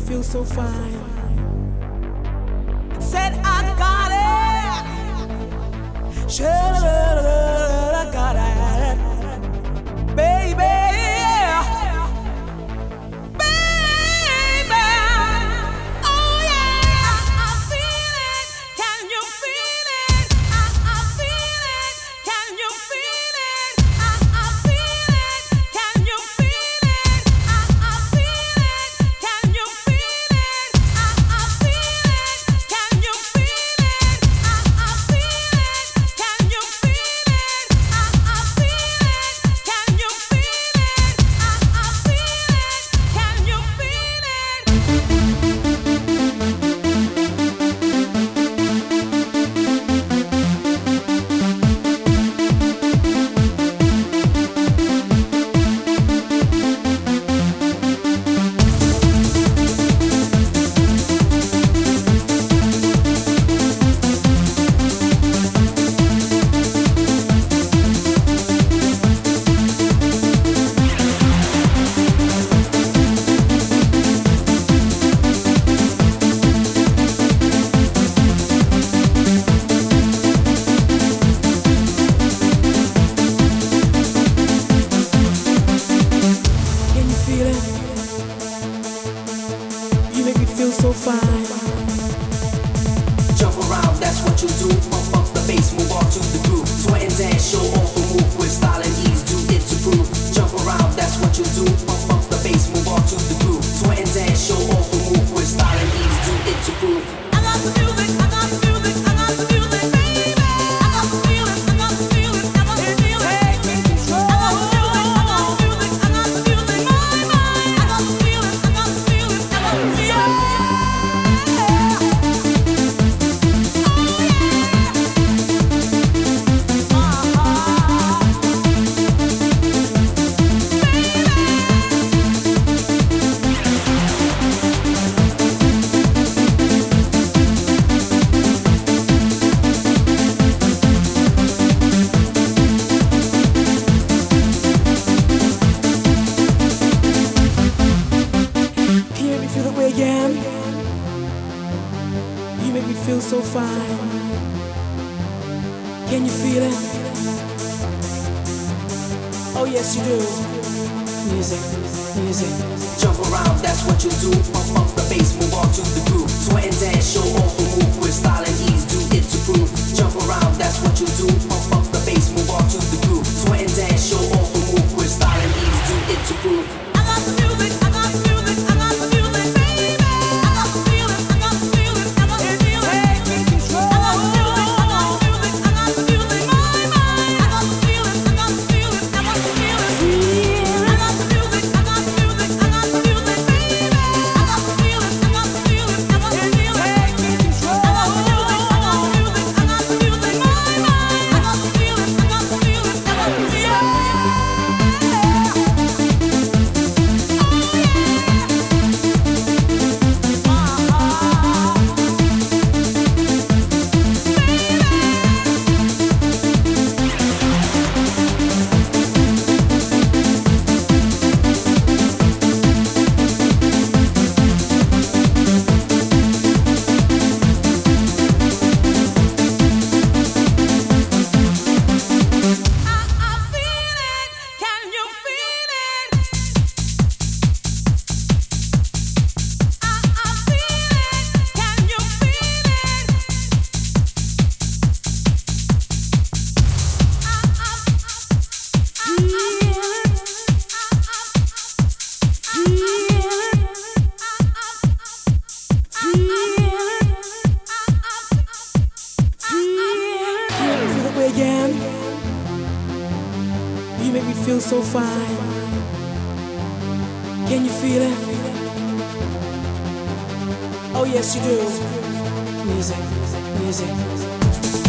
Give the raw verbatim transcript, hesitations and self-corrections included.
feel so fine. Said I got it. Should I got it, baby. So fine. Jump around, that's what you do. Pump up the bass, move on to the groove. Sweat and dance, show off the move with style and ease. Do it to prove. Jump around, that's what you do. Pump up the bass, move on to the groove. Sweat and dance, show off the move with style and ease. Do it to prove. I got the music, I got the music, I got the music, baby. I got the feeling, I got the feeling, I got the feeling. Take control. I got the music, I got the music, I got the music, my mind. I got the feeling, I got the feeling, I got the feeling. You make me feel so fine. Can you feel it? Oh yes you do. Music, music. Jump around, that's what you do. Pump up the bass, move on to the groove. Sweat and dance, show off the move with style and ease. Do it to prove. Jump around, that's what you do. Pump up the bass, move on to the groove. Sweat and dance, show off the move with style and ease. Do it to prove. I got the music, I got the music, I got the music, baby. I got the feeling, I got the feeling, I got the feeling. Take control. I got the music, I got the music, I got the music, my mind. I got the feeling, I got the feeling, I got the feeling. I got the music, I got the music, I got the music, baby. I got the feeling, I got the feeling, I got the feeling. Take control. I got the music, I got the music, I got the music, my mind. I got the feeling, I got the feeling, I got the feeling. Again, you make me feel so fine. Can you feel it? Oh yes you do. Music, music.